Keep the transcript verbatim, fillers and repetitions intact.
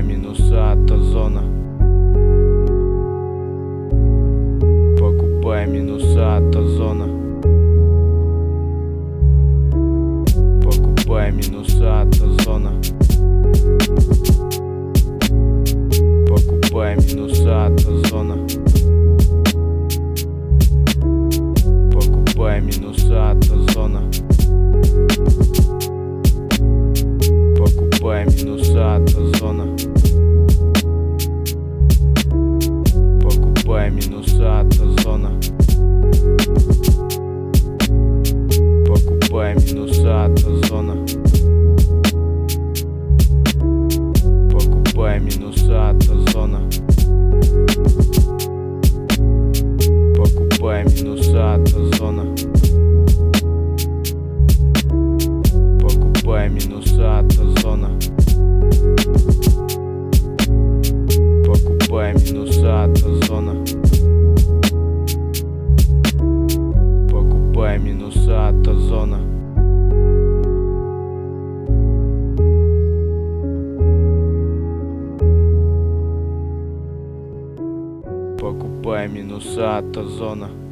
минуса от Озона. Покупай минуса от Озона. Покупай минуса от Озона. Покупай минуса от Озона. Покупай минуса от Озона. Покупай минуса от Озона. Покупай минуса от Озона. Покупай минуса от Озона. Покупай минуса от Озона. Покупай минуса от Озона. Покупай минуса от Озона. Покупай минуса от Озона. Покупай минуса от Озона. Покупай минуса от Озона.